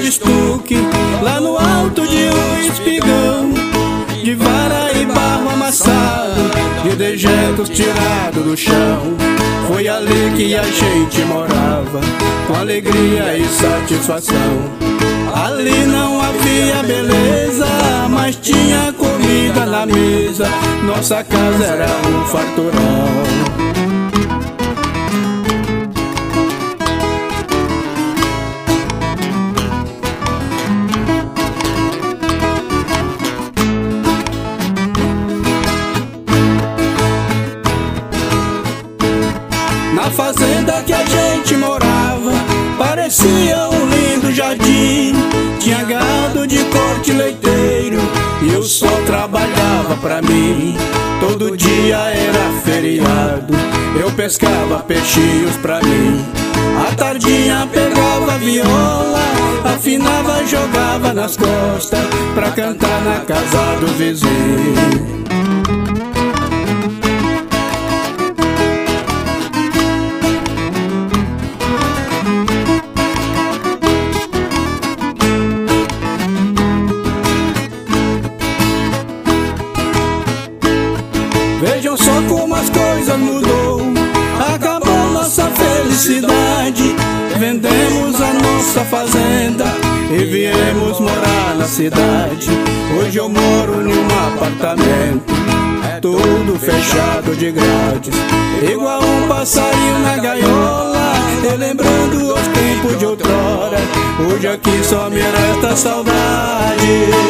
estuque, lá no alto de um espigão, de vara e barro amassado, de dejetos tirados do chão. Foi ali que a gente morava, com alegria e satisfação. Ali não havia beleza, mas tinha comida na mesa. Nossa casa era um farturão. Na fazenda que a gente morava, parecia um lindo jardim. Tinha gado de corte leiteiro e o sol trabalhava pra mim. Todo dia era feriado, eu pescava peixinhos pra mim. À tardinha pegava a viola, afinava e jogava nas costas, pra cantar na casa do vizinho. Vejam só como as coisas mudou, acabou nossa felicidade. Vendemos a nossa fazenda e viemos morar na cidade. Hoje eu moro em um apartamento, tudo fechado de grades, igual um passarinho na gaiola, relembrando os tempos de outrora. Hoje aqui só me resta saudade.